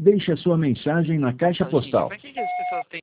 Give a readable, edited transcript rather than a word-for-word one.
Deixe a sua mensagem na caixa Então, Lívia, postal. para que que as pessoas têm